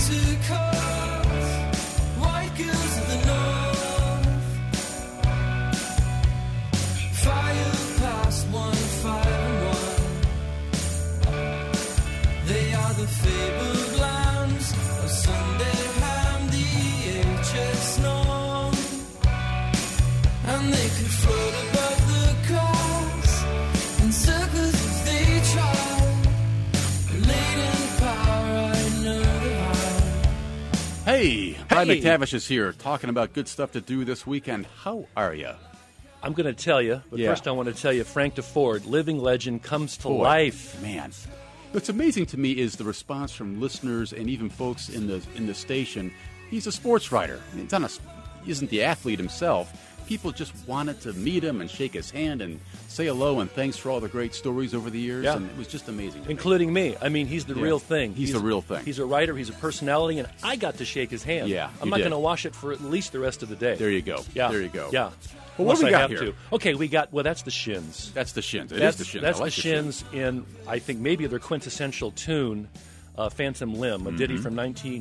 Hey, Brian McTavish is here talking about good stuff to do this weekend. How are you? I'm going to tell you, but first I want to tell you, Frank DeFord, living legend, comes to life. Man, what's amazing to me is the response from listeners and even folks in the station. He's a sports writer. He isn't the athlete himself. People just wanted to meet him and shake his hand and say hello and thanks for all the great stories over the years. Yeah. And it was just amazing. Including me. I mean, he's the real thing. He's the real thing. He's a writer. He's a personality, and I got to shake his hand. Yeah, I'm not going to wash it for at least the rest of the day. There you go. Yeah. There you go. Yeah. Well, what do we got here? Okay, that's the Shins. That's the Shins. That's the Shins. That's like the Shins in, I think, maybe their quintessential tune, Phantom Limb, a ditty from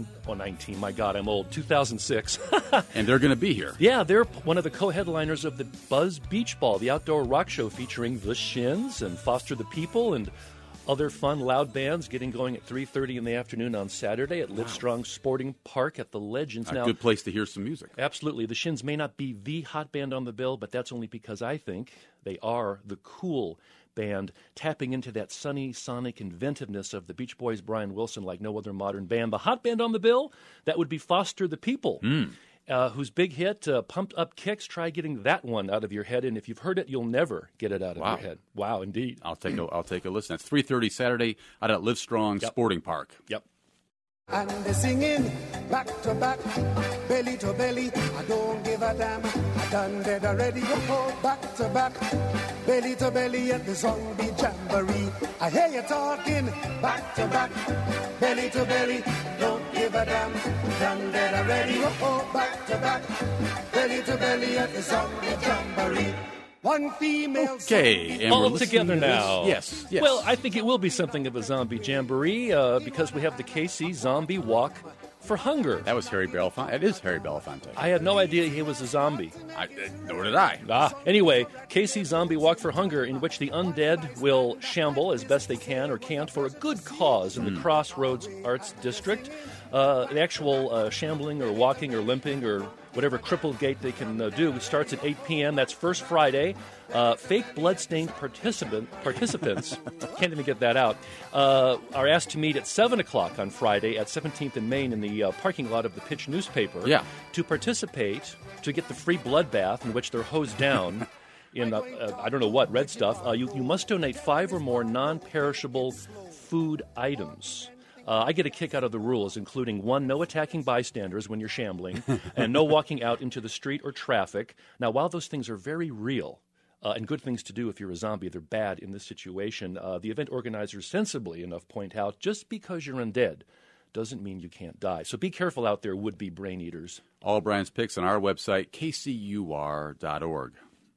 2006. And they're going to be here. Yeah, they're one of the co-headliners of the Buzz Beach Ball, the outdoor rock show featuring the Shins and Foster the People and other fun, loud bands getting going at 3:30 in the afternoon on Saturday at Livestrong Sporting Park at the Legends. A good place to hear some music. Absolutely. The Shins may not be the hot band on the bill, but that's only because I think they are the cool band, tapping into that sunny sonic inventiveness of the Beach Boys' Brian Wilson like no other modern band. The hot band on the bill, that would be Foster the People. Whose big hit, Pumped Up Kicks. Try getting that one out of your head, and if you've heard it, you'll never get it out of your head. Wow, indeed. I'll take a listen. That's 3:30 Saturday out at Livestrong Sporting Park. Yep. And they're singing back to back, belly to belly. I don't give a damn. I done dead already. Oh, back to back, belly to belly at the zombie jamboree. I hear you talking back to back, belly to belly. Don't give a damn. Done dead already. Oh, back to back, belly to belly at the zombie jamboree. One female. Okay, and all together now. Yes. Well, I think it will be something of a zombie jamboree because we have the KC Zombie Walk for Hunger. That was Harry Belafonte. That is Harry Belafonte. I had no idea he was a zombie. Nor did I. Anyway, KC Zombie Walk for Hunger, in which the undead will shamble as best they can or can't for a good cause in the Crossroads Arts District. The actual shambling or walking or limping or whatever crippled gait they can do starts at 8 p.m. That's first Friday. Fake blood-stained participants, can't even get that out, are asked to meet at 7 o'clock on Friday at 17th and Main in the parking lot of the Pitch newspaper to participate, to get the free blood bath in which they're hosed down in, I don't know what, red stuff. You must donate 5 or more non-perishable food items. I get a kick out of the rules, including 1, no attacking bystanders when you're shambling, and no walking out into the street or traffic. Now, while those things are very real and good things to do if you're a zombie, they're bad in this situation. The event organizers sensibly enough point out, just because you're undead doesn't mean you can't die. So be careful out there, would-be brain eaters. All Brian's picks on our website, kcur.org.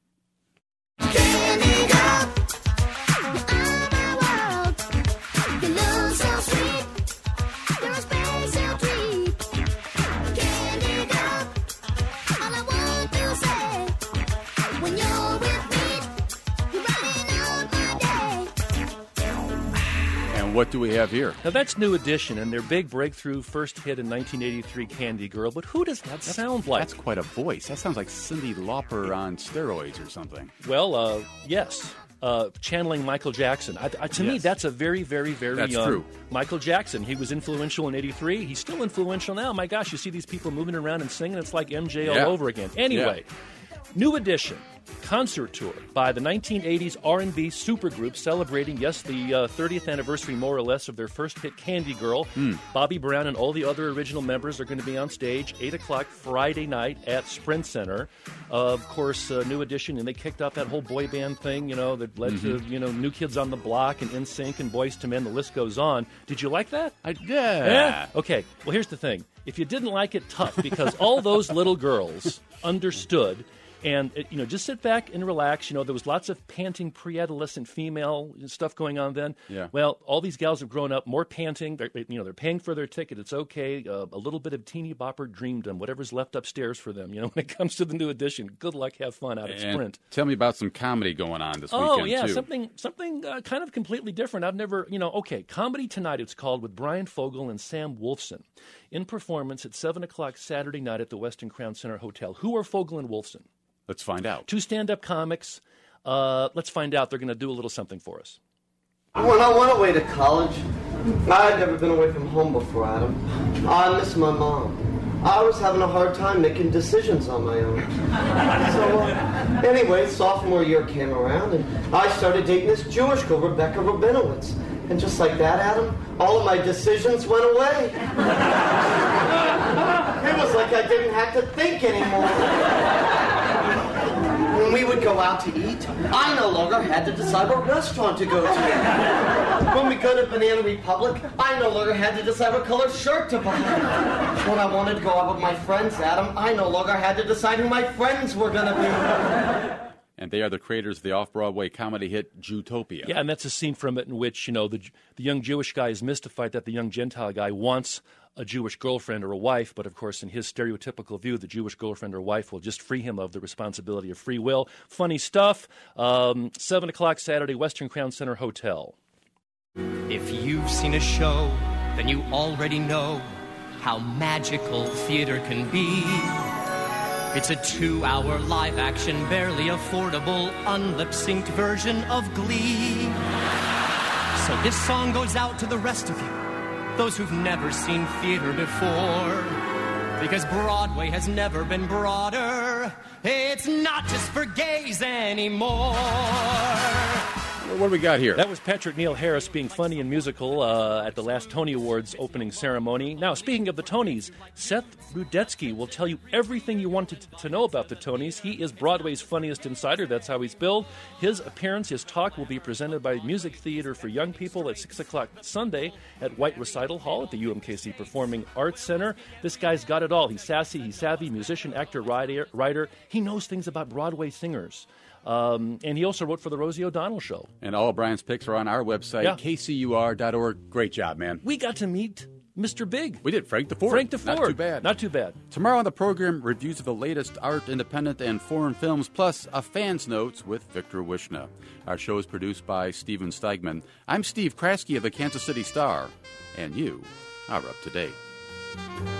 What do we have here? Now, that's New Edition and their big breakthrough first hit in 1983, Candy Girl. But who does that sound like? That's quite a voice. That sounds like Cyndi Lauper on steroids or something. Well, yes. Channeling Michael Jackson. To me, that's a very, very, very young true. Michael Jackson. He was influential in 83. He's still influential now. My gosh, you see these people moving around and singing. It's like MJ all over again. Anyway, New Edition. Concert tour by the 1980s R&B supergroup celebrating, the 30th anniversary, more or less, of their first hit, Candy Girl. Bobby Brown and all the other original members are going to be on stage 8 o'clock Friday night at Sprint Center. Of course, New Edition, and they kicked off that whole boy band thing, that led to, New Kids on the Block and NSYNC and Boyz II Men. The list goes on. Did you like that? Yeah. Okay, well, here's the thing. If you didn't like it, tough, because all those little girls understood. And, just sit back and relax. You know, there was lots of panting pre-adolescent female stuff going on then. Yeah. Well, all these gals have grown up, more panting. They're paying for their ticket. It's okay. A little bit of teeny bopper dreamdom, whatever's left upstairs for them. You know, when it comes to the new edition, good luck, have fun out at Sprint. Tell me about some comedy going on this weekend, Oh, yeah, too. something kind of completely different. I've never, Comedy Tonight, it's called, with Brian Fogel and Sam Wolfson. In performance at 7 o'clock Saturday night at the Westin Crown Center Hotel. Who are Fogel and Wolfson? Let's find out. 2 stand-up comics. Let's find out. They're going to do a little something for us. When I went away to college, I had never been away from home before, Adam. I miss my mom. I was having a hard time making decisions on my own. So, anyway, sophomore year came around, and I started dating this Jewish girl, Rebecca Rabinowitz. And just like that, Adam, all of my decisions went away. It was like I didn't have to think anymore. When we would go out to eat, I no longer had to decide what restaurant to go to. When we go to Banana Republic, I no longer had to decide what color shirt to buy. When I wanted to go out with my friends, Adam, I no longer had to decide who my friends were going to be. And they are the creators of the off-Broadway comedy hit Jewtopia. Yeah, and that's a scene from it in which, the young Jewish guy is mystified that the young Gentile guy wants a Jewish girlfriend or a wife, but of course in his stereotypical view, the Jewish girlfriend or wife will just free him of the responsibility of free will. Funny stuff. 7 o'clock Saturday, Western Crown Center Hotel. If you've seen a show, then you already know how magical theater can be. It's a 2-hour live-action, barely affordable, unlip-synced version of Glee. So this song goes out to the rest of you, those who've never seen theater before. Because Broadway has never been broader. It's not just for gays anymore. What do we got here? That was Patrick Neil Harris being funny and musical at the last Tony Awards opening ceremony. Now, speaking of the Tonys, Seth Rudetsky will tell you everything you wanted to know about the Tonys. He is Broadway's funniest insider. That's how he's billed. His appearance, his talk, will be presented by Music Theater for Young People at 6 o'clock Sunday at White Recital Hall at the UMKC Performing Arts Center. This guy's got it all. He's sassy, he's savvy, musician, actor, writer. He knows things about Broadway singers. And he also wrote for the Rosie O'Donnell Show. And all of Brian's picks are on our website, kcur.org. Great job, man. We got to meet Mr. Big. We did. Frank DeFord. Frank DeFord. Not too bad. Not too bad. Tomorrow on the program, reviews of the latest art, independent, and foreign films, plus a fan's notes with Victor Wishna. Our show is produced by Steven Steigman. I'm Steve Kraske of the Kansas City Star, and you are up to date.